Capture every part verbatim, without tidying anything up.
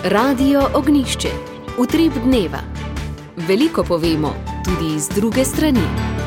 Radio Ognišče, utrip dneva. Veliko povemo, tudi z druge strani.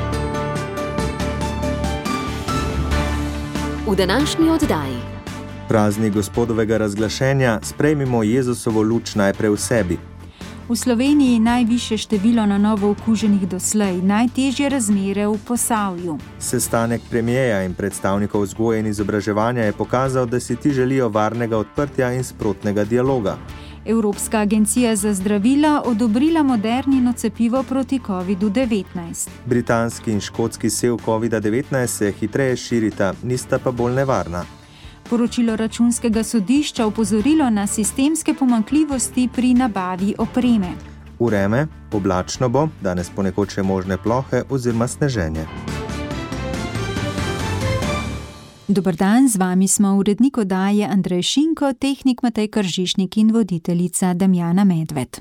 V današnji oddaji. Praznik Gospodovega razglašenja, sprejmimo Jezusovo luč najprej v sebi. V Sloveniji najvišje število na novo okuženih doslej, najtežje razmere v Posavju. Sestanek premijeja in predstavnikov vzgoje in izobraževanja je pokazal, da si ti želijo varnega odprtja in sprotnega dialoga. Evropska agencija za zdravila odobrila modernino cepivo proti kovidu devetnajst. Britanski in škotski sev kovida devetnajst se hitreje širita, nista pa bolj nevarna. Poročilo Računskega sodišča opozorilo na sistemske pomanjkljivosti pri nabavi opreme. Vreme, oblačno bo, danes ponekod še možne plohe oziroma sneženje. Dober dan, z vami smo urednik oddaje Andrej Šinko, tehnik Matej Kržišnik in voditeljica Damjana Medved.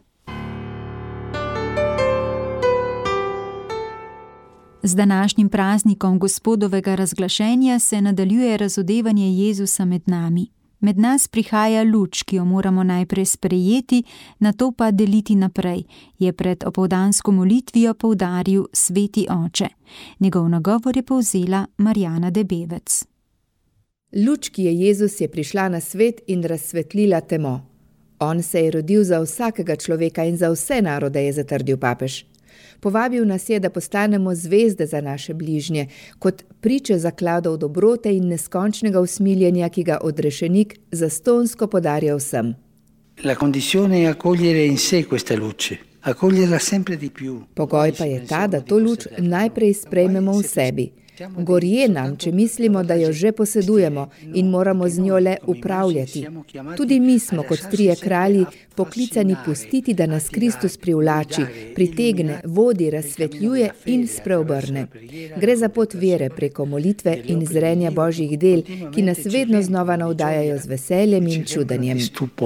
Z današnjim praznikom Gospodovega razglašenja se nadaljuje razodevanje Jezusa med nami. Med nas prihaja luč, ki jo moramo najprej sprejeti, nato pa deliti naprej, je pred opoldansko molitvijo poudaril sveti oče. Njegov nagovor je povzela Marjana Debevec. Luč, ki je Jezus, je prišla na svet in razsvetlila temo. On se je rodil za vsakega človeka in za vse narode, je zatrdil papež. Povabil nas je, da postanemo zvezde za naše bližnje, kot priče zakladov dobrote in neskončnega usmiljenja, ki ga odrešenik zastonsko podarja vsem. La condizione è accogliere in sé questa luce, accoglierla sempre di più. Pogoj pa je ta, da to luč najprej sprejmemo v sebi. Gorje nam, če mislimo, da jo že posedujemo in moramo z njo le upravljati. Tudi mi smo, kot trije kralji, poklicani pustiti, da nas Kristus privlači, pritegne, vodi, razsvetljuje in spreobrne. Gre za pot vere preko molitve in zrenja Božjih del, ki nas vedno znova navdajajo z veseljem in čudenjem.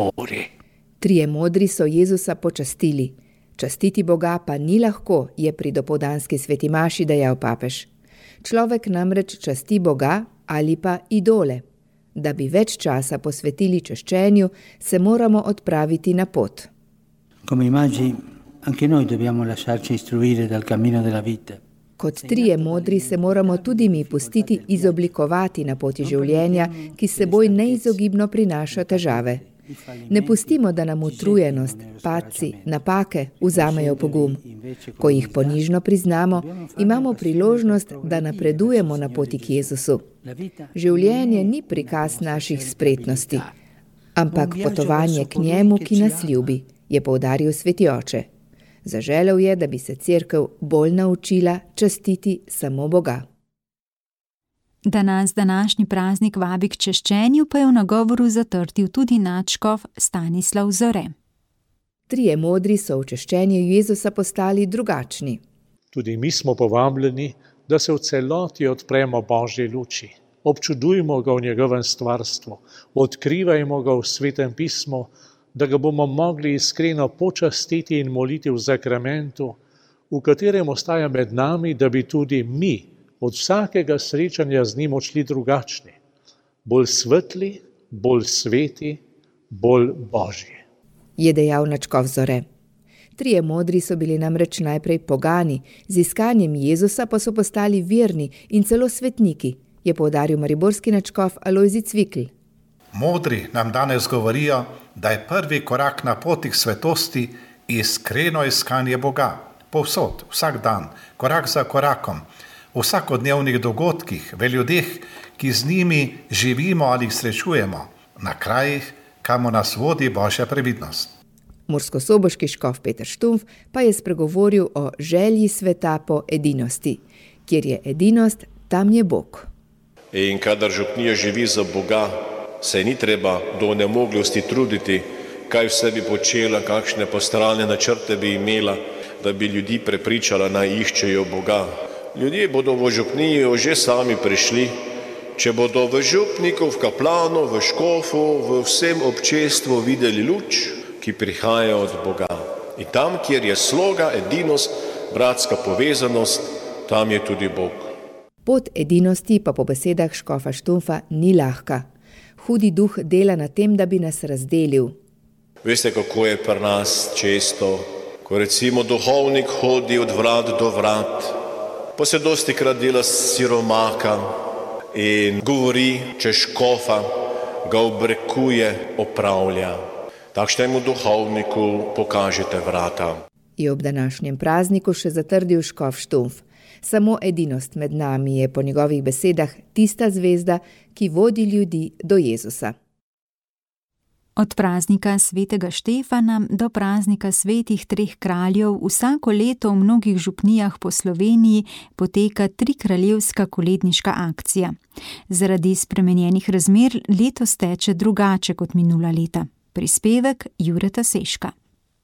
Trije modri so Jezusa počastili. Častiti Boga pa ni lahko, je pri dopoldanski sveti maši dejal papež. Človek namreč časti Boga ali pa idole. Da bi več časa posvetili čaščenju, se moramo odpraviti na pot. Come magi, anche noi dobbiamo lasciarci istruire dal cammino della vita. Kot trije modri se moramo tudi mi pustiti izoblikovati na poti življenja, ki s seboj neizogibno prinaša težave. Ne pustimo, da nam utrujenost, padci, napake vzamejo pogum. Ko jih ponižno priznamo, imamo priložnost, da napredujemo na poti k Jezusu. Življenje ni prikaz naših spretnosti, ampak potovanje k njemu, ki nas ljubi, je poudaril sveti oče. Zaželel je, da bi se cerkev bolj naučila častiti samo Boga. Da nas današnji praznik vabi k češčenju, pa je v nagovoru zatrdil tudi nadškof Stanislav Zore. Trije modri so v češčenju Jezusa postali drugačni. Tudi mi smo povabljeni, da se v celoti odpremo Božji luči. Občudujmo ga v njegovem stvarstvu, odkrivajmo ga v svetem pismu, da ga bomo mogli iskreno počastiti in moliti v zakramentu, v katerem ostaja med nami, da bi tudi mi od vsakega srečanja z njim odšli drugačni, bolj svetli, bolj sveti, bolj Božji. Je dejal nadškof Zore. Trije modri so bili namreč najprej pogani, z iskanjem Jezusa pa so postali verni in celo svetniki, je poudaril mariborski nadškof Alojzij Cvikl. Modri nam danes govorijo, da je prvi korak na poti k svetosti iskreno iskanje Boga. Povsod, vsak dan, korak za korakom, v vsakodnevnih dogodkih, v ljudeh, ki z njimi živimo ali jih srečujemo, na krajih, kamor nas vodi Božja previdnost. Murskosoboški škof Peter Štumf pa je spregovoril o želji sveta po edinosti. Kjer je edinost, tam je Bog. In kadar župnija živi za Boga, se ni treba do onemoglosti truditi, kaj vse bi počela, kakšne postralne načrte bi imela, da bi ljudi prepričala, naj iščejo Boga. Ljudje bodo v župnijo že sami prišli, če bodo v župniku, v kaplanu, v škofu, v vsem občestvu videli luč, ki prihaja od Boga. In tam, kjer je sloga, edinost, bratska povezanost, tam je tudi Bog. Pot edinosti pa po besedah škofa Štumfa ni lahka. Hudi duh dela na tem, da bi nas razdelil. Veste, kako je pri nas često, ko recimo duhovnik hodi od vrat do vrat, pa se dosti krat dela siromaka in govori, če škofa ga obrekuje, opravlja. Takšnemu duhovniku pokažete vrata. Je ob današnjem prazniku še zatrdil škof Štumf. Samo edinost med nami je po njegovih besedah tista zvezda, ki vodi ljudi do Jezusa. Od praznika svetega Štefana do praznika svetih treh kraljev vsako leto v mnogih župnijah po Sloveniji poteka trikraljevska koledniška akcija. Zaradi spremenjenih razmer letos teče drugače kot minula leta. Prispevek Jureta Seška.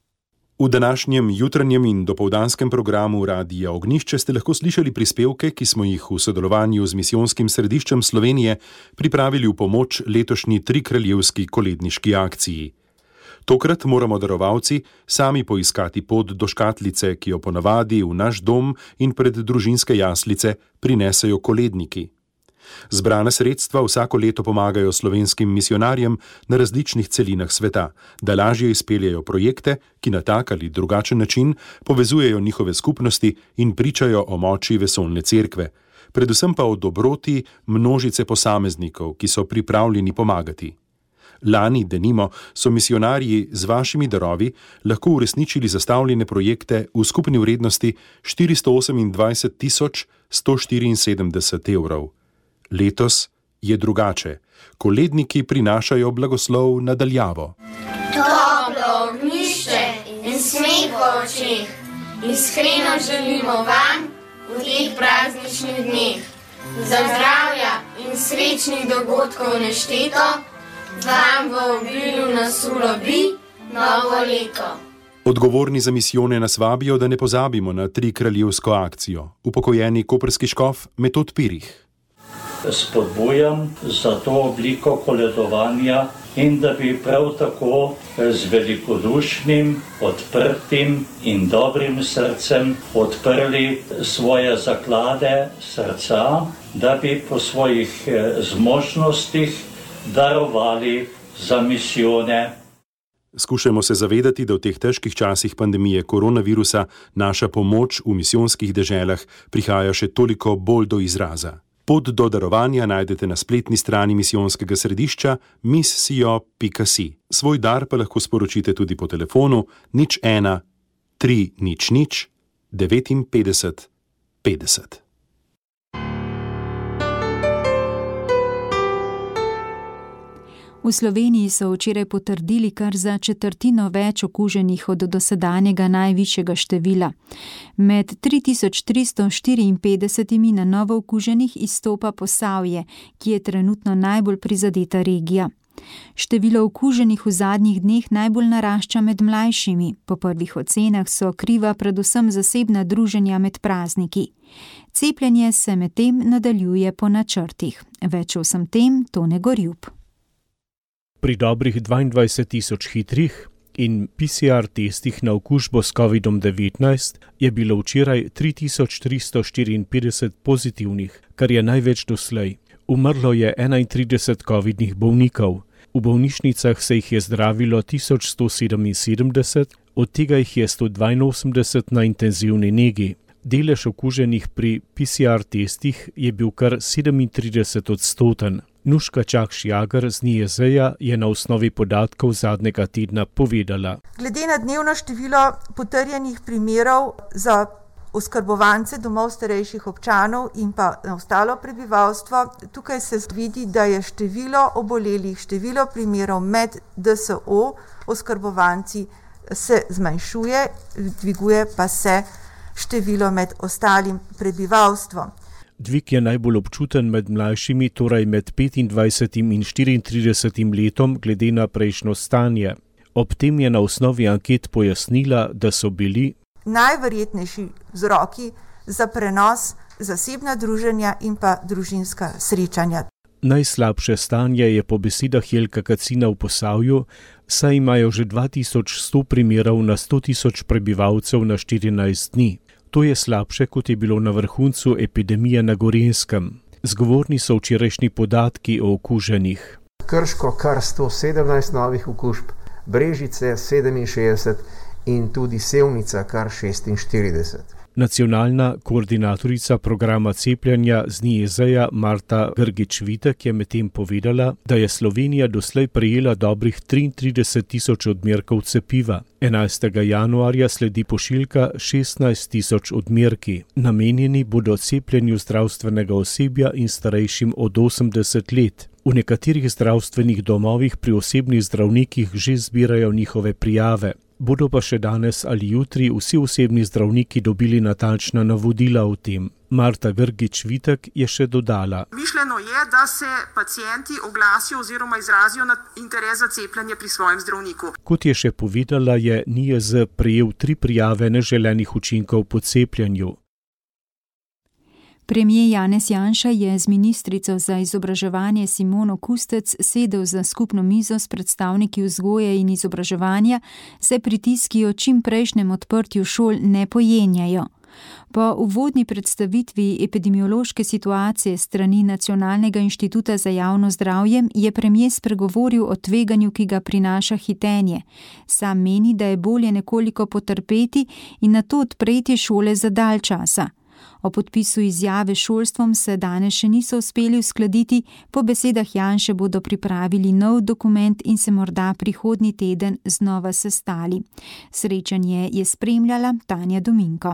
V današnjem jutranjem in dopoldanskem programu Radia Ognjišče ste lahko slišali prispevke, ki smo jih v sodelovanju z Misijonskim središčem Slovenije pripravili v pomoč letošnji trikraljevski koledniški akciji. Tokrat moramo darovalci sami poiskati pot do škatlice, ki jo ponavadi v naš dom in pred družinske jaslice prinesejo koledniki. Zbrana sredstva vsako leto pomagajo slovenskim misijonarjem na različnih celinah sveta, da lažje izpeljejo projekte, ki na tak ali drugačen način povezujejo njihove skupnosti in pričajo o moči vesoljne cerkve, predvsem pa o dobroti množice posameznikov, ki so pripravljeni pomagati. Lani, denimo, so misijonarji z vašimi darovi lahko uresničili zastavljene projekte v skupni vrednosti štiristo osemindvajset tisoč sto štiriinsedemdeset evrov. Letos je drugače. Koledniki prinašajo blagoslov na daljavo. Toplo ognjišče in smeh v očeh iskreno želimo vam v teh prazničnih dneh. Za zdravja in srečnih dogodkov nešteto vam v obilju nasulo bi novo leto. Odgovorni za misijone nas vabijo, da ne pozabimo na trikraljevsko akcijo. Upokojeni koprski škof Metod Pirih. Spodbujam za to obliko koledovanja in da bi prav tako z velikodušnim, odprtim in dobrim srcem odprli svoje zaklade srca, da bi po svojih zmožnostih darovali za misijone. Skušajmo se zavedati, da v teh težkih časih pandemije koronavirusa naša pomoč v misijonskih deželah prihaja še toliko bolj do izraza. Pot do darovanja najdete na spletni strani misijonskega središča missio pika si. Svoj dar pa lahko sporočite tudi po telefonu nič ena tri nič nič devetinpetdeset petdeset. V Sloveniji so včeraj potrdili kar za četrtino več okuženih od dosedanjega najvišjega števila. Med tri tisoč tristo štiriinpetdesetimi na novo okuženih izstopa Posavje, ki je trenutno najbolj prizadeta regija. Število okuženih v zadnjih dneh najbolj narašča med mlajšimi. Po prvih ocenah so kriva predvsem zasebna druženja med prazniki. Cepljenje se medtem nadaljuje po načrtih. Več o vsem tem Tone Gorjup. Pri dobrih dvaindvajset tisoč hitrih in P C R testih na okužbo s kovidom devetnajst je bilo včeraj tri tisoč tristo štiriinpetdeset pozitivnih, kar je največ doslej. Umrlo je enaintrideset covidnih bolnikov. V bolnišnicah se jih je zdravilo tisoč sto sedeminsedemdeset, od tega jih je sto dvainosemdeset na intenzivni negi. Delež okuženih pri P C R testih je bil kar sedemintrideset odstoten. Nuška Čakš-Jager z N I E Z-ja je na osnovi podatkov zadnjega tedna povedala. Glede na dnevno število potrjenih primerov za oskrbovance domov starejših občanov in pa na ostalo prebivalstvo, tukaj se vidi, da je število obolelih, število primerov med D S O oskrbovanci se zmanjšuje, dviguje pa se število med ostalim prebivalstvom. Dvig je najbolj občuten med mlajšimi, torej med petindvajsetim in štiriintridesetim letom glede na prejšnjo stanje. Ob tem je na osnovi anket pojasnila, da so bili najverjetnejši vzroki za prenos zasebna druženja in pa družinska srečanja. Najslabše stanje je po besedah Jelka Kacina v Posavju, saj imajo že dva tisoč sto primerov na sto tisoč prebivalcev na štirinajst dni. To je slabše, kot je bilo na vrhuncu epidemije na Gorenjskem. Zgovorni so včerajšnji podatki o okuženih. Krško kar sto sedemnajst novih okužb, Brežice sedeminšestdeset in tudi Sevnica kar šestinštirideset. Nacionalna koordinatorica programa cepljenja z N I E Z-ja Marta Grgič-Vitek je medtem povedala, da je Slovenija doslej prejela dobrih triintrideset tisoč odmerkov cepiva. enajstega januarja sledi pošiljka šestnajst tisoč odmerki. Namenjeni bodo cepljenju zdravstvenega osebja in starejšim od osemdeset let. V nekaterih zdravstvenih domovih pri osebnih zdravnikih že zbirajo njihove prijave. Bodo pa še danes ali jutri vsi osebni zdravniki dobili natančna navodila o tem. Marta Grgič-Vitek je še dodala. Mišljeno je, da se pacienti oglasijo oziroma izrazijo na interes za cepljenje pri svojem zdravniku. Kot je še povedala, je N I E Z prejel tri prijave neželenih učinkov po cepljenju. Premier Janez Janša je z ministrico za izobraževanje Simono Kustec sedel za skupno mizo s predstavniki vzgoje in izobraževanja, se pritiski o čim prejšnjem odprtju šol ne pojenjajo. Po uvodni predstavitvi epidemiološke situacije strani Nacionalnega inštituta za javno zdravje je premier spregovoril o tveganju, ki ga prinaša hitenje. Sam meni, da je bolje nekoliko potrpeti in nato odpreti šole za dalj časa. O podpisu izjave šolstvom se danes še niso uspeli uskladiti, po besedah Janše bodo pripravili nov dokument in se morda prihodnji teden znova sestali. Srečanje je spremljala Tanja Dominko.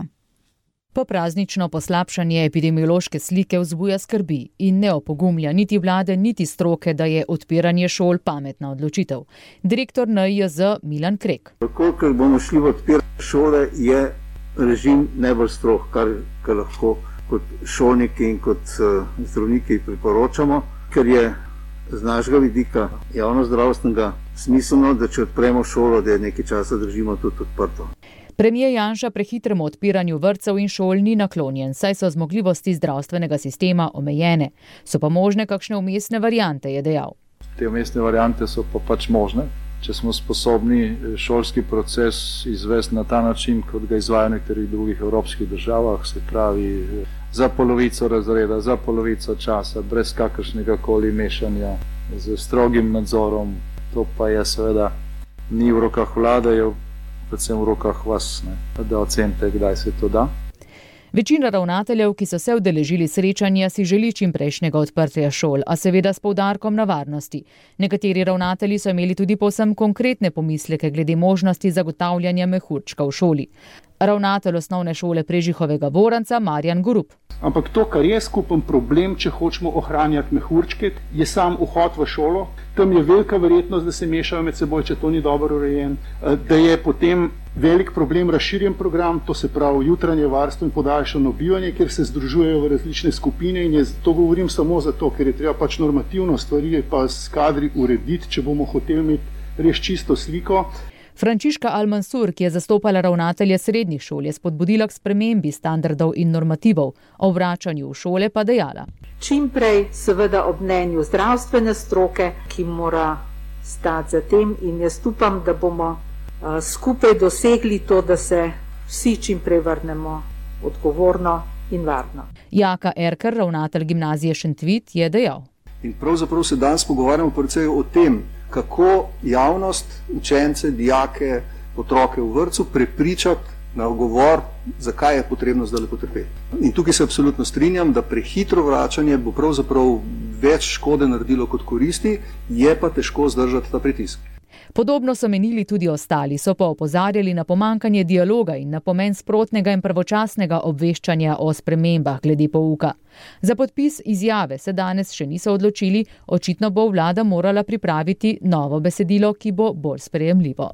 Popraznično poslabšanje epidemiološke slike vzbuja skrbi in ne opogumlja niti vlade, niti stroke, da je odpiranje šol pametna odločitev. Direktor N I E Z Milan Krek. Kolikor bomo šli v odpiranje šole, je režim najbolj strog, kar, kar lahko kot šolniki in kot uh, zdravniki priporočamo, ker je z našega vidika javnozdravstvenega smiselno, da če odpremo šolo, da je nekaj časa držimo tudi odprto. Premier Janša prehitremu odpiranju vrtcev in šol ni naklonjen, saj so zmogljivosti zdravstvenega sistema omejene. So pa možne kakšne umestne variante, je dejal. Te umestne variante so pa pač možne. Če smo sposobni šolski proces izvesti na ta način, kot ga izvajajo v nekaterih drugih evropskih državah, se pravi za polovico razreda, za polovico časa, brez kakršnega koli mešanja, z strogim nadzorom, to pa je seveda ni v rokah vlade, je predvsem v rokah vas, ne, da ocenite, kdaj se to da. Večina ravnateljev, ki so se udeležili srečanja, si želi čimprejšnjega odprtja šol, a seveda s poudarkom na varnosti. Nekateri ravnatelji so imeli tudi povsem konkretne pomisleke glede možnosti zagotavljanja mehurčka v šoli. Ravnatelj osnovne šole Prežihovega Voranca Marjan Gorup. Ampak to, kar je skupen problem, če hočemo ohranjati mehurčke, je sam vhod v šolo. Tam je velika verjetnost, da se mešajo med seboj, če to ni dobro urejen, da je potem velik problem razširjen program, to se pravi jutranje varstvo in podaljšano bivanje, kjer se združujejo v različne skupine in je, to govorim samo zato, ker je treba pač normativno stvari pa s kadri urediti, če bomo hoteli imeti res čisto sliko. Frančiška Al-Mansur, ki je zastopala ravnatelje srednjih šol, je spodbudila k spremembi standardov in normativov, o vračanju v šole pa dejala. Čim prej seveda ob mnenju zdravstvene stroke, ki mora stati za tem in jaz upam, da bomo uh, skupaj dosegli to, da se vsi čim prej vrnemo odgovorno in varno. Jaka Erker, ravnatelj gimnazije Šentvit, je dejal. In pravzaprav se danes pogovarjamo predvsej o tem, kako javnost, učence, dijake, otroke v vrtcu prepričati na odgovor, zakaj je potrebno zdaj potrpeti. In tukaj se absolutno strinjam, da prehitro vračanje bo pravzaprav več škode naredilo kot koristi, je pa težko zdržati ta pritisk. Podobno so menili tudi ostali, so pa opozarjali na pomankanje dialoga in na pomen sprotnega in pravočasnega obveščanja o spremembah glede pouka. Za podpis izjave se danes še niso odločili, očitno bo vlada morala pripraviti novo besedilo, ki bo bolj sprejemljivo.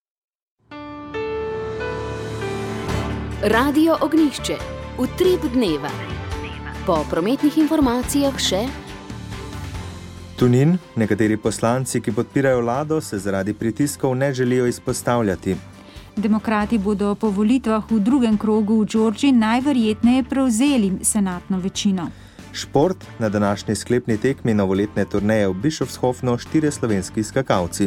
Radio Ognjišče. Utrip dneva. Po prometnih informacijah še Tunin, nekateri poslanci, ki podpirajo vlado, se zaradi pritiskov ne želijo izpostavljati. Demokrati bodo po volitvah v drugem krogu v Georgiji najverjetneje prevzeli senatno večino. Šport, na današnji sklepni tekmi novoletne turneje v Bischofshofnu štirje slovenski skakalci.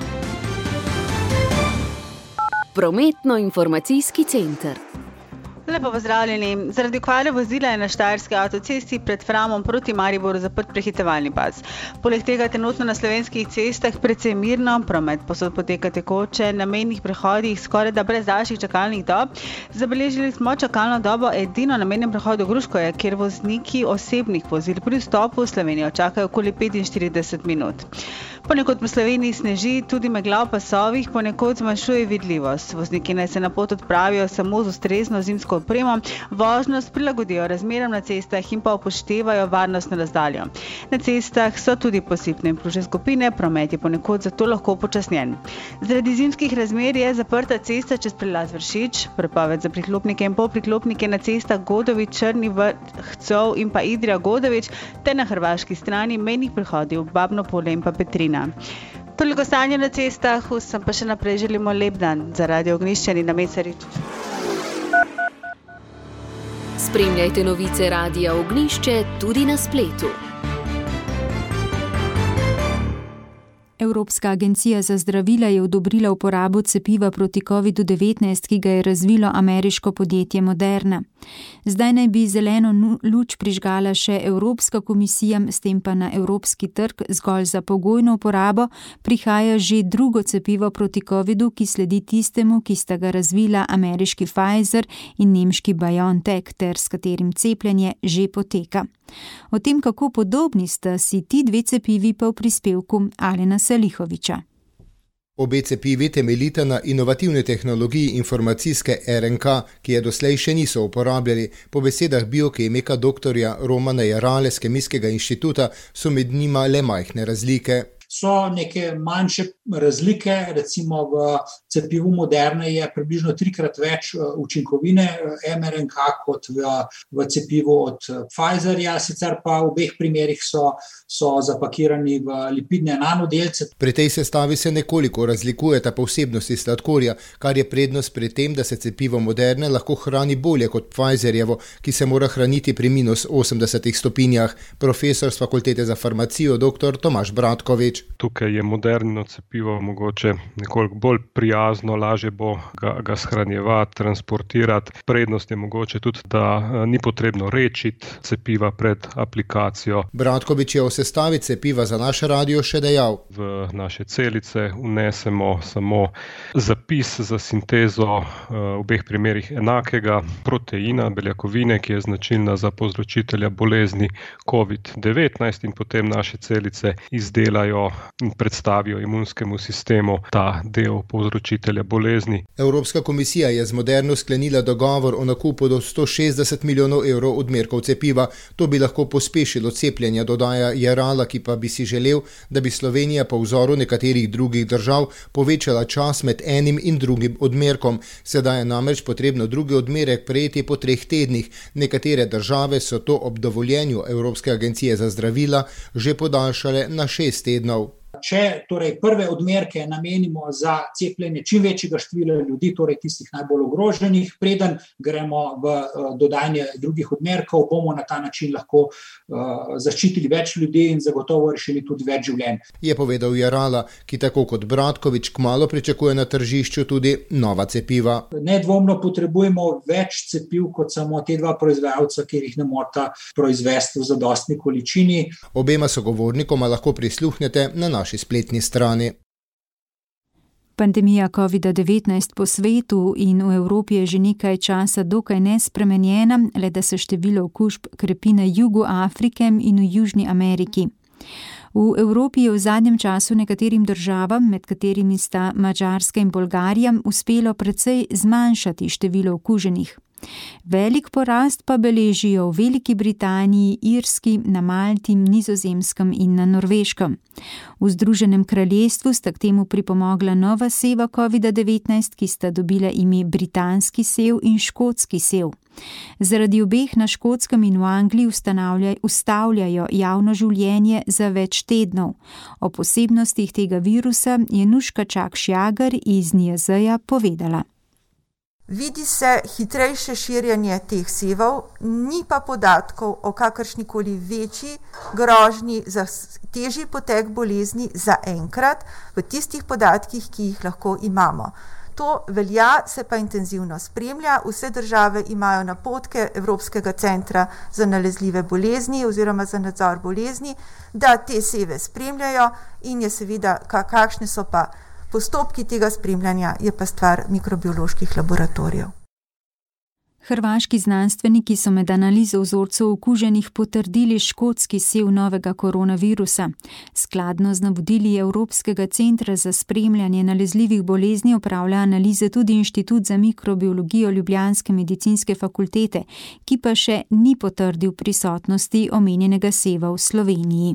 Prometno-informacijski center. Lepo pozdravljeni. Zaradi okvare vozila je na štajerski avtocesti pred Framom proti Mariboru zaprt prehitevalni pas. Poleg tega trenutno na slovenskih cestah precej mirno, promet posod poteka tekoče, na mejnih prehodih skoraj da brez daljših čakalnih dob. Zabeležili smo čakalno dobo edino na mejnem prehodu Gruškovje, kjer vozniki osebnih vozil pri vstopu v Slovenijo čakajo okoli petinštirideset minut. Ponekod po Sloveniji sneži, tudi megla v pasovih ponekod zmanjšuje vidljivost. Vozniki naj se na pot odpravijo samo z ustrezno zimsko opremo, vožnost prilagodijo razmeram na cestah in pa upoštevajo varnostno razdaljo. Na cestah so tudi posipne in pružne skupine, promet je ponekod zato lahko upočasnjen. Zaradi zimskih razmer je zaprta cesta čez prelaz Vršič, prepoved za priklopnike in polpriklopnike na cestah Godovič, Črni Vrh, Cov in pa Idrija Godovič, ter na hrvaški strani mejnih prehodov Babno Polje in pa Petrina. Toliko stanja na cestah, vsem pa še naprej želimo lep dan. Za Radio Ognjišče in na Mesarič. Spremljajte novice Radia Ognjišče tudi na spletu. Evropska agencija za zdravila je odobrila uporabo cepiva proti kovidu devetnajst, ki ga je razvilo ameriško podjetje Moderna. Zdaj naj bi zeleno luč prižgala še Evropska komisija, s tem pa na evropski trg zgolj za pogojno uporabo prihaja že drugo cepivo proti covidu, ki sledi tistemu, ki sta ga razvila ameriški Pfizer in nemški BioNTech, ter s katerim cepljenje že poteka. O tem, kako podobni sta si ti dve cepivi, pa v prispevku Alena Salihoviča. Obe cepivi temeljita na inovativni tehnologiji informacijske R N K, ki je doslej še niso uporabljali. Po besedah biokemika doktorja Romana Jarale z Kemijskega inštituta so med njima le majhne razlike. So neke manjše razlike, recimo v cepivu Moderne je približno trikrat več učinkovine M R N K kot v, v cepivu od Pfizerja, sicer pa v obeh primerih so, so zapakirani v lipidne nanodelce. Pri tej sestavi se nekoliko razlikujeta posebnosti sladkorja, kar je prednost pri tem, da se cepivo Moderne lahko hrani bolje kot Pfizerjevo, ki se mora hraniti pri minus osemdesetih stopinjah. Profesor z Fakultete za farmacijo dr. Tomaž Bratkovič. Tukaj je moderno cepivo mogoče nekoliko bolj prijazno, lažje bo ga, ga shranjevati, transportirati. Prednost je mogoče tudi, da ni potrebno rečiti cepiva pred aplikacijo. Bratkovič je o sestavi cepiva za naš radio še dejal. V naše celice vnesemo samo zapis za sintezo v obeh primerih enakega proteina, beljakovine, ki je značilna za povzročitelja bolezni covid devetnajst, in potem naše celice izdelajo in predstavijo imunskemu sistemu ta del povzročitelja bolezni. Evropska komisija je z Moderno sklenila dogovor o nakupu do sto šestdeset milijonov evrov odmerkov cepiva. To bi lahko pospešilo cepljenje, dodaja Jarala, ki pa bi si želel, da bi Slovenija po vzoru nekaterih drugih držav povečala čas med enim in drugim odmerkom. Sedaj je namreč potrebno drugi odmerek prejeti po treh tednih. Nekatere države so to ob dovoljenju Evropske agencije za zdravila že podaljšale na šest tednov. Če torej prve odmerke namenimo za cepljenje čim večjega števila ljudi, torej tistih najbolj ogroženih, preden gremo v dodajanje drugih odmerkov, bomo na ta način lahko uh, zaščitili več ljudi in zagotovo rešili tudi več življenj. Je povedal Jarala, ki tako kot Bratkovič kmalu pričakuje na tržišču tudi nova cepiva. Nedvomno potrebujemo več cepiv kot samo te dva proizvajalca, ker jih ne morata proizvesti v zadostni količini. Obema sogovornikoma lahko prisluhnete na naši spletni strani. Pandemija covida devetnajst po svetu in v Evropi je že nekaj časa dokaj nespremenjena, le da se število okužb krepi na jugu Afrike in v Južni Ameriki. V Evropi je v zadnjem času nekaterim državam, med katerimi sta Madžarska in Bolgarija, uspelo precej zmanjšati število okuženih. Velik porast pa beležijo v Veliki Britaniji, Irski, na Malti, Nizozemskem in na Norveškem. V Združenem kraljestvu sta k temu pripomogla nova seva covida devetnajst, ki sta dobila ime britanski sev in škotski sev. Zaradi obeh na Škotskem in v Angliji ustavljajo javno življenje za več tednov. O posebnostih tega virusa je Nuška Čak-Šjagar iz N I J Z-ja povedala. Vidi se hitrejše širjenje teh sevov, ni pa podatkov o kakršnikoli večji grožnji za težji potek bolezni za enkrat v tistih podatkih, ki jih lahko imamo. To velja, se pa intenzivno spremlja. Vse države imajo napotke Evropskega centra za nalezljive bolezni oziroma za nadzor bolezni, da te seve spremljajo in je seveda, kakšne so pa postopki tega spremljanja, je pa stvar mikrobioloških laboratorijev. Hrvaški znanstveniki so med analizo vzorcev okuženih potrdili škotski sev novega koronavirusa. Skladno z navodili Evropskega centra za spremljanje nalezljivih bolezni opravlja analize tudi Inštitut za mikrobiologijo Ljubljanske medicinske fakultete, ki pa še ni potrdil prisotnosti omenjenega seva v Sloveniji.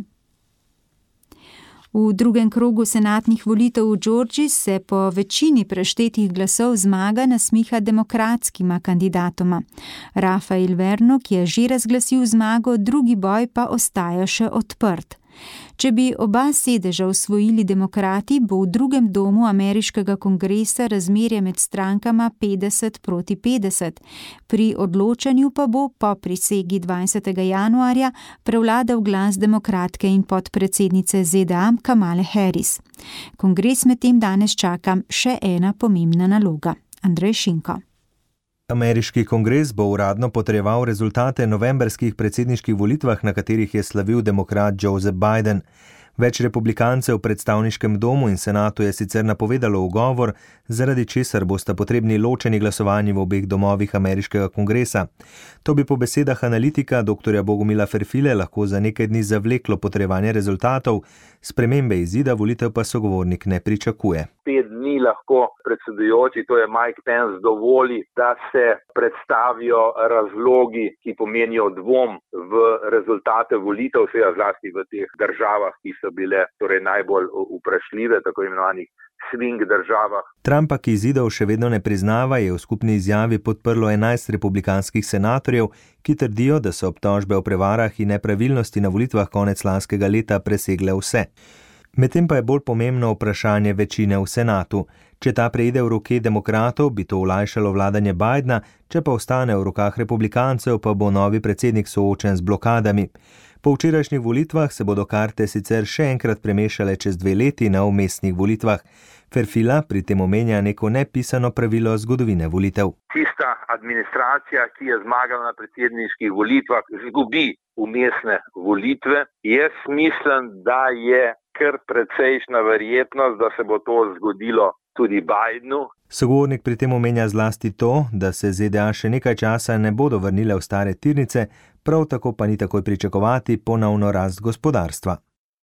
V drugem krogu senatnih volitev v Georgiji se po večini preštetih glasov zmaga nasmiha demokratskima kandidatoma. Rafael Warnock je že razglasil zmago, drugi boj pa ostaja še odprt. Če bi oba sedeža osvojili demokrati, bo v drugem domu ameriškega kongresa razmerje med strankama petdeset proti petdeset. Pri odločanju pa bo po prisegi dvajsetega januarja prevladal glas demokratke in podpredsednice Z D A Kamale Harris. Kongres medtem danes čaka še ena pomembna naloga. Andrej Šinko. Ameriški kongres bo uradno potrjeval rezultate novembrskih predsedniških volitvah, na katerih je slavil demokrat Joseph Biden. Več republikancev v predstavniškem domu in senatu je sicer napovedalo ugovor, zaradi česar bosta potrebni ločeni glasovanji v obeh domovih ameriškega kongresa. To bi po besedah analitika doktorja Bogomila Ferfile lahko za nekaj dni zavleklo potrjevanje rezultatov, spremembe izida volitev pa sogovornik ne pričakuje. Pet dni lahko predsedujoči, to je Mike Pence, dovoli, da se predstavijo razlogi, ki pomenijo dvom v rezultate volitev, seveda zlasti v teh državah, ki so bile torej najbolj vprašljive, tako imenovanih swing državah. Trumpa, ki izidov še vedno ne priznava, je v skupni izjavi podprlo enajst republikanskih senatorjev, ki trdijo, da so obtožbe o prevarah in nepravilnosti na volitvah konec lanskega leta presegle vse. Medtem pa je bolj pomembno vprašanje večine v senatu. Če ta preide v roke demokratov, bi to olajšalo vladanje Bidna, če pa ostane v rokah republikancev, pa bo novi predsednik soočen z blokadami. Po včerajšnjih volitvah se bodo karte sicer še enkrat premešale čez dve leti na umestnih volitvah. Ferfila pri tem omenja neko nepisano pravilo zgodovine volitev. Tista administracija, ki je zmagala na predsedniških volitvah, izgubi umestne volitve. Jaz mislim, da je kar precejšna verjetnost, da se bo to zgodilo tudi Bidenu. Sogovornik pri tem omenja zlasti to, da se Z D A še nekaj časa ne bodo vrnile v stare tirnice, prav tako pa ni takoj pričakovati ponovno rast gospodarstva.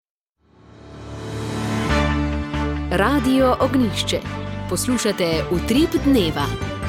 Radio Ognjišče. Poslušate Utrip dneva.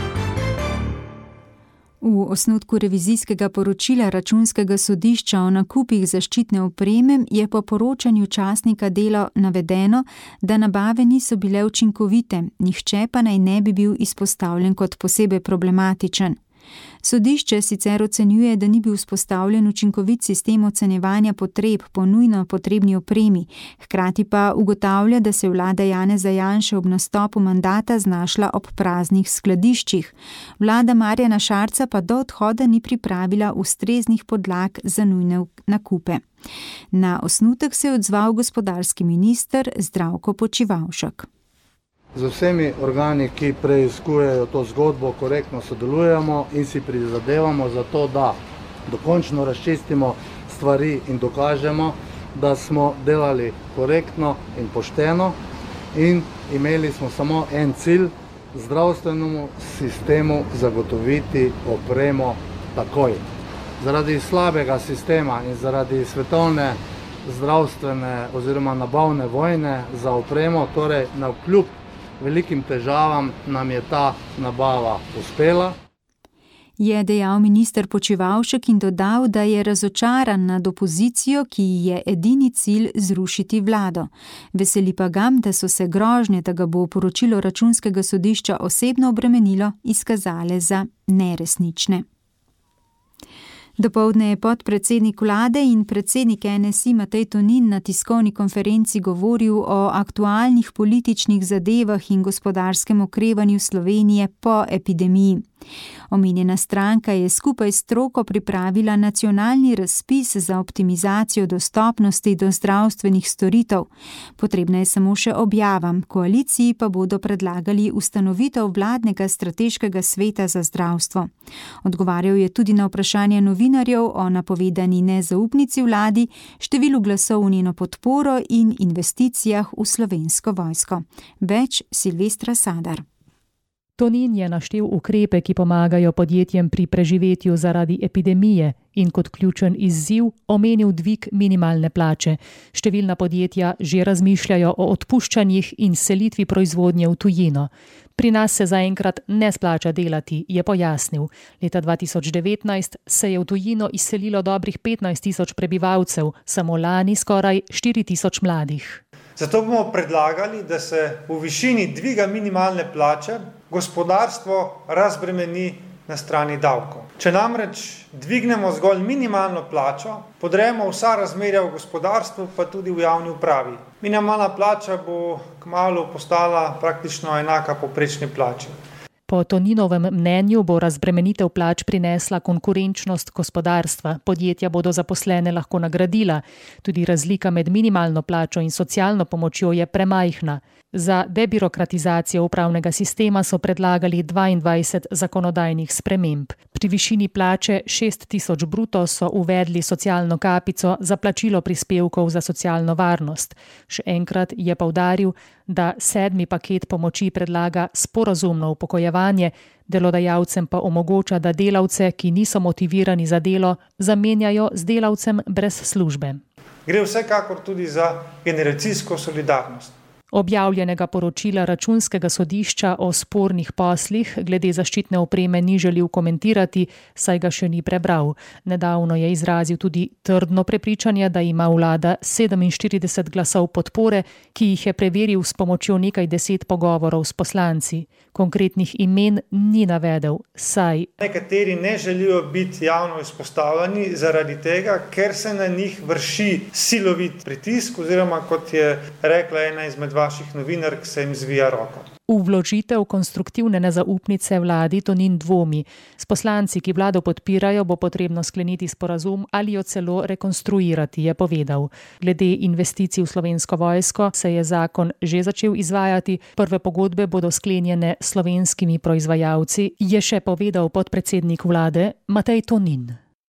V osnutku revizijskega poročila Računskega sodišča o nakupih zaščitne opreme je po poročanju časnika Delo navedeno, da nabave niso bile učinkovite, nihče pa naj ne bi bil izpostavljen kot posebej problematičen. Sodišče sicer ocenjuje, da ni bil vzpostavljen učinkovit sistem ocenjevanja potreb po nujno potrebni opremi, hkrati pa ugotavlja, da se je vlada Janeza Janše ob nastopu mandata znašla ob praznih skladiščih. Vlada Marjana Šarca pa do odhoda ni pripravila ustreznih podlag za nujne nakupe. Na osnutek se je odzval gospodarski minister Zdravko Počivalšek. Z vsemi organi, ki preiskujejo to zgodbo, korektno sodelujemo in si prizadevamo za to, da dokončno razčistimo stvari in dokažemo, da smo delali korektno in pošteno in imeli smo samo en cilj, zdravstvenemu sistemu zagotoviti opremo takoj. Zaradi slabega sistema in zaradi svetovne zdravstvene oziroma nabavne vojne za opremo, torej navkljub velikim težavam nam je ta nabava uspela. Je dejal minister Počivalšek in dodal, da je razočaran nad opozicijo, ki je edini cilj zrušiti vlado. Veseli pa ga, da so se grožnje, da ga bo poročilo Računskega sodišča osebno obremenilo, izkazale za neresnične. Dopoldne je podpredsednik vlade in predsednik N S I Matej Tonin na tiskovni konferenci govoril o aktualnih političnih zadevah in gospodarskem okrevanju Slovenije po epidemiji. Omenjena stranka je skupaj s stroko pripravila nacionalni razpis za optimizacijo dostopnosti do zdravstvenih storitev. Potrebna je samo še objava, koaliciji pa bodo predlagali ustanovitev vladnega strateškega sveta za zdravstvo. Odgovarjal je tudi na vprašanje novinarjev o napovedani nezaupnici vladi, številu glasov v njeno podporo in investicijah v Slovensko vojsko. Več Silvestra Sadar. Tonin je naštel ukrepe, ki pomagajo podjetjem pri preživetju zaradi epidemije in kot ključen izziv omenil dvig minimalne plače. Številna podjetja že razmišljajo o odpuščanjih in selitvi proizvodnje v tujino. Pri nas se zaenkrat ne splača delati, je pojasnil. Leta dva tisoč devetnajst se je v tujino izselilo dobrih petnajst tisoč prebivalcev, samo lani skoraj štiri tisoč mladih. Zato bomo predlagali, da se v višini dviga minimalne plače gospodarstvo razbremeni na strani davkov. Če namreč dvignemo zgolj minimalno plačo, podremo vsa razmerja v gospodarstvu, pa tudi v javni upravi. Minimalna plača bo kmalu postala praktično enaka povprečni plači. Po Toninovem mnenju bo razbremenitev plač prinesla konkurenčnost gospodarstva. Podjetja bodo zaposlene lahko nagradila. Tudi razlika med minimalno plačo in socialno pomočjo je premajhna. Za debirokratizacijo upravnega sistema so predlagali dvaindvajset zakonodajnih sprememb. Pri višini plače šest tisoč bruto so uvedli socialno kapico za plačilo prispevkov za socialno varnost. Še enkrat je poudaril, da sedmi paket pomoči predlaga sporazumno upokojevanje, delodajalcem pa omogoča, da delavce, ki niso motivirani za delo, zamenjajo z delavcem brez službe. Gre vsekakor tudi za generacijsko solidarnost. Objavljenega poročila Računskega sodišča o spornih poslih glede zaščitne opreme ni želel komentirati, saj ga še ni prebral. Nedavno je izrazil tudi trdno prepričanje, da ima vlada sedeminštirideset glasov podpore, ki jih je preveril s pomočjo nekaj deset pogovorov s poslanci. Konkretnih imen ni navedel, saj nekateri ne želijo biti javno izpostavljeni zaradi tega, ker se na njih vrši silovit pritisk oziroma, kot je rekla ena izmed vaših novinark, se jim zvija roko. V vložitev konstruktivne nezaupnice vladi Tonin dvomi. S poslanci, ki vlado podpirajo, bo potrebno skleniti sporazum ali jo celo rekonstruirati, je povedal. Glede investicij v Slovensko vojsko se je zakon že začel izvajati, prve pogodbe bodo sklenjene s slovenskimi proizvajalci, je še povedal podpredsednik vlade Matej Tonin.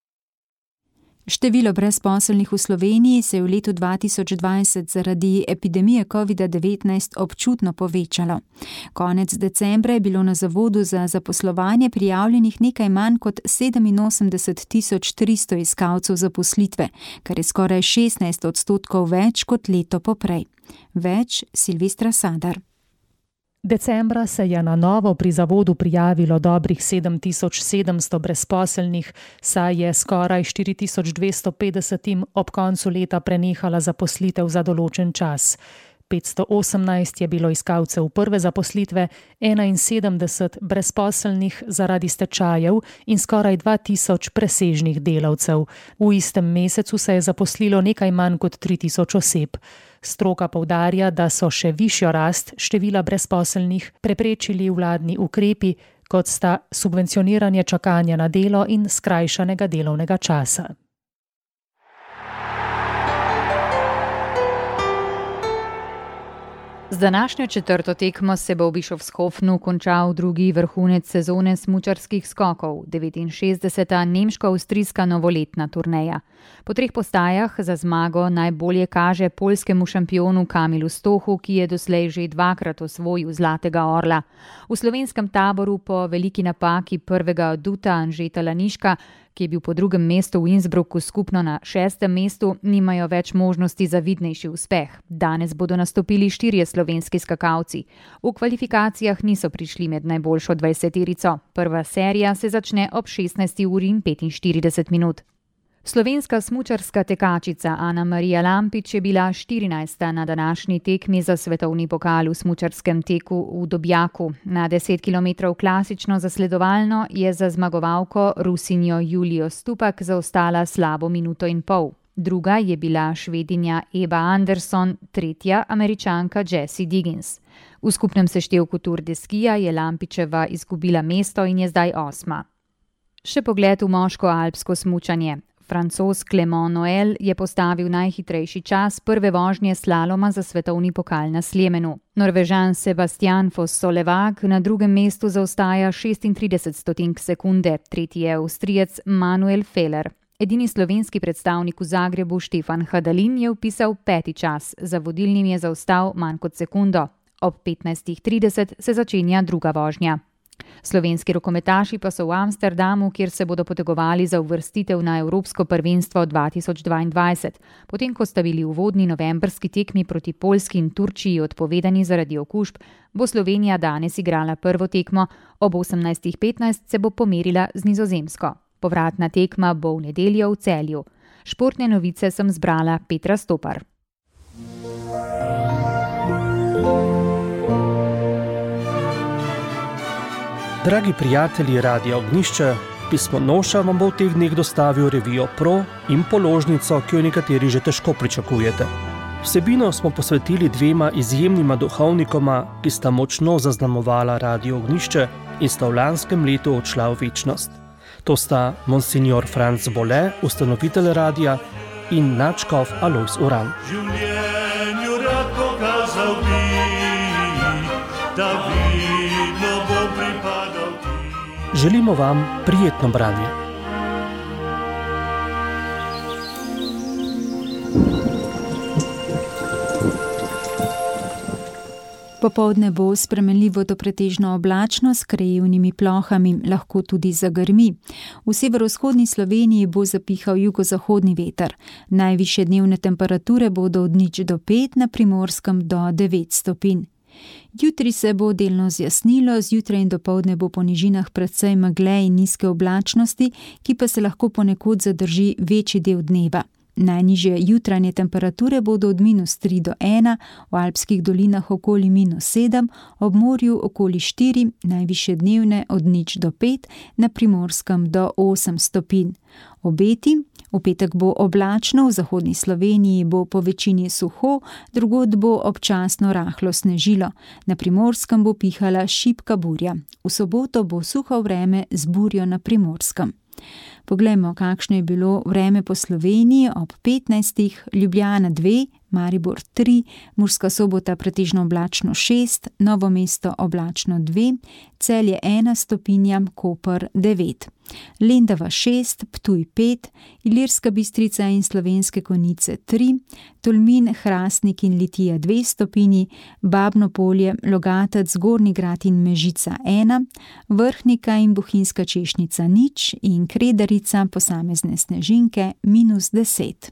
Število brezposelnih v Sloveniji se je v letu dva tisoč dvajset zaradi epidemije covida devetnajst občutno povečalo. Konec decembra je bilo na Zavodu za zaposlovanje prijavljenih nekaj manj kot sedeminosemdeset tisoč tristo iskalcev zaposlitve, kar je skoraj šestnajst odstotkov več kot leto poprej. Več Silvestra Sadar. Decembra se je na novo pri zavodu prijavilo dobrih sedem tisoč sedemsto brezposelnih, saj je skoraj štiri tisoč dvesto petdesetim ob koncu leta prenehala zaposlitev za določen čas. petsto osemnajst je bilo iskalcev prve zaposlitve, enainsedemdeset brezposelnih zaradi stečajev in skoraj dva tisoč presežnih delavcev. V istem mesecu se je zaposlilo nekaj manj kot tri tisoč oseb. Stroka poudarja, da so še višjo rast števila brezposelnih preprečili vladni ukrepi, kot sta subvencioniranje čakanja na delo in skrajšanega delovnega časa. Z današnjo četrto tekmo se bo v Bischofshofenu končal drugi vrhunec sezone smučarskih skokov, devetinšestdeseta nemško-avstrijska novoletna turneja. Po treh postajah za zmago najbolje kaže poljskemu šampionu Kamilu Stohu, ki je doslej že dvakrat osvojil zlatega orla. V slovenskem taboru po veliki napaki prvega aduta Anžeta Laniška, ki je bil po drugem mestu v Innsbrucku skupno na šestem mestu, nimajo več možnosti za vidnejši uspeh. Danes bodo nastopili štirje slovenski skakalci. V kvalifikacijah niso prišli med najboljšo dvajseterico. Prva serija se začne ob šestnajsti uri in petinštirideset minut. Slovenska smučarska tekačica Ana Marija Lampič je bila štirinajsta na današnji tekmi za svetovni pokal v smučarskem teku v Dobjaku. Na deset kilometrov klasično zasledovalno je za zmagovalko Rusinjo Julijo Stupak zaostala slabo minuto in pol. Druga je bila Švedinja Eba Anderson, tretja Američanka Jessie Diggins. V skupnem seštevku Tour de Skija je Lampičeva izgubila mesto in je zdaj osma. Še pogled v moško alpsko smučanje. Francoz Clément Noël je postavil najhitrejši čas prve vožnje slaloma za svetovni pokal na Sljemenu. Norvežan Sebastian Foss-Solevag na drugem mestu zaostaja šestintrideset stotink sekunde, tretji je Avstrijec Manuel Feller. Edini slovenski predstavnik v Zagrebu Štefan Hadalin je vpisal peti čas, za vodilnim je zaostal manj kot sekundo. Ob petnajstih trideset se začenja druga vožnja. Slovenski rokometaši pa so v Amsterdamu, kjer se bodo potegovali za uvrstitev na Evropsko prvenstvo dva tisoč dvaindvajset. Potem, ko sta bili uvodni novembrski tekmi proti Poljski in Turčiji odpovedani zaradi okužb, bo Slovenija danes igrala prvo tekmo, ob osemnajstih petnajst se bo pomerila z Nizozemsko. Povratna tekma bo v nedeljo v Celju. Športne novice sem zbrala Petra Stopar. Dragi prijatelji Radia Ognjišče, pismo Noša vam bo v teh dneh dostavil revijo Pro in položnico, ki jo nekateri že težko pričakujete. Vsebino smo posvetili dvema izjemnima duhovnikoma, ki sta močno zaznamovala Radio Ognjišče in sta v lanskem letu odšla v večnost. To sta monsignor Franc Bole, ustanovitelj radia, in nadškof Alojz Uran. Življenju rad pokazal bi, da vidno bo pripadal ti. Želimo vam prijetno branje. Popoldne bo spremenljivo do pretežno oblačno s krajevnimi plohami, lahko tudi zagrmi. V severovzhodni Sloveniji bo zapihal jugozahodni veter. Najvišje dnevne temperature bodo od nič do pet, na Primorskem do devet stopinj. Jutri se bo delno zjasnilo, zjutraj in dopoldne bo po nižinah precej megle in nizke oblačnosti, ki pa se lahko ponekod zadrži večji del dneva. Najnižje jutranje temperature bodo od minus tri do ena, v alpskih dolinah okoli minus sedem, ob morju okoli štiri, najvišje dnevne od nič do pet, na Primorskem do osem stopinj. Obeti: v petek bo oblačno, v zahodni Sloveniji bo po večini suho, drugod bo občasno rahlo snežilo. Na Primorskem bo pihala šibka burja. V soboto bo suho vreme z burjo na Primorskem. Poglejmo, kakšno je bilo vreme po Sloveniji ob petnajstih, Ljubljana dve, Maribor tri, Murska Sobota pretežno oblačno šest, Novo mesto oblačno dve, Celje ena stopinja, Koper devet. Lendava šest, Ptuj pet, Ilirska Bistrica in Slovenske Konjice tri, Tolmin, Hrastnik in Litija dve stopinji, Babno Polje, Logatec, Gornji Grad in Mežica ena, Vrhnika in Bohinjska Češnica nič in Kredarica posamezne snežinke minus deset.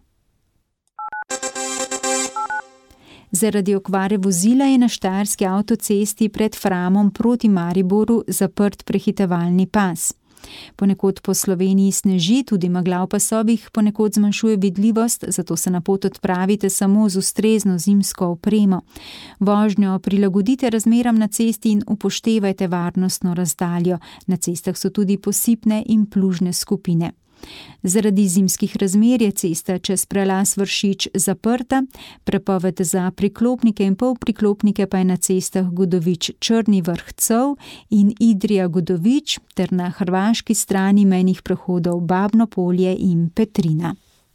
Zaradi okvare vozila je na štajerski avtocesti pred Framom proti Mariboru zaprt prehitevalni pas. Ponekod po Sloveniji sneži, tudi megla v pasovih ponekod zmanjšuje vidljivost, zato se na pot odpravite samo z ustrezno zimsko opremo. Vožnjo prilagodite razmeram na cesti in upoštevajte varnostno razdaljo. Na cestah so tudi posipne in plužne skupine. Zaradi zimskih razmer je cesta čez prelaz Vršič zaprta, prepoved za priklopnike in polpriklopnike pa je na cestah Godovič Črni Vrh Cov in Idrija Godovič ter na hrvaški strani mejnih prehodov Babno Polje in Petrina.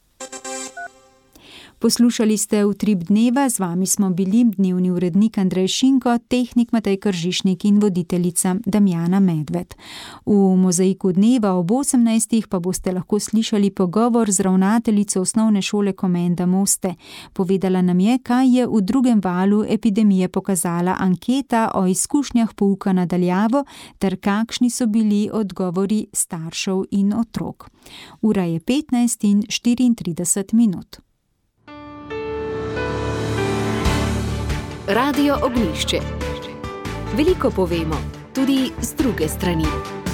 Poslušali ste Utrip dneva, z vami smo bili dnevni urednik Andrej Šinko, tehnik Matej Kržišnik in voditeljica Damjana Medved. V Mozaiku dneva ob osemnajstih pa boste lahko slišali pogovor z ravnateljico osnovne šole Komenda Moste. Povedala nam je, kaj je v drugem valu epidemije pokazala anketa o izkušnjah pouka na daljavo ter kakšni so bili odgovori staršev in otrok. Ura je petnajst in štiriintrideset minut. Radio Ognjišče. Veliko povemo, tudi z druge strani.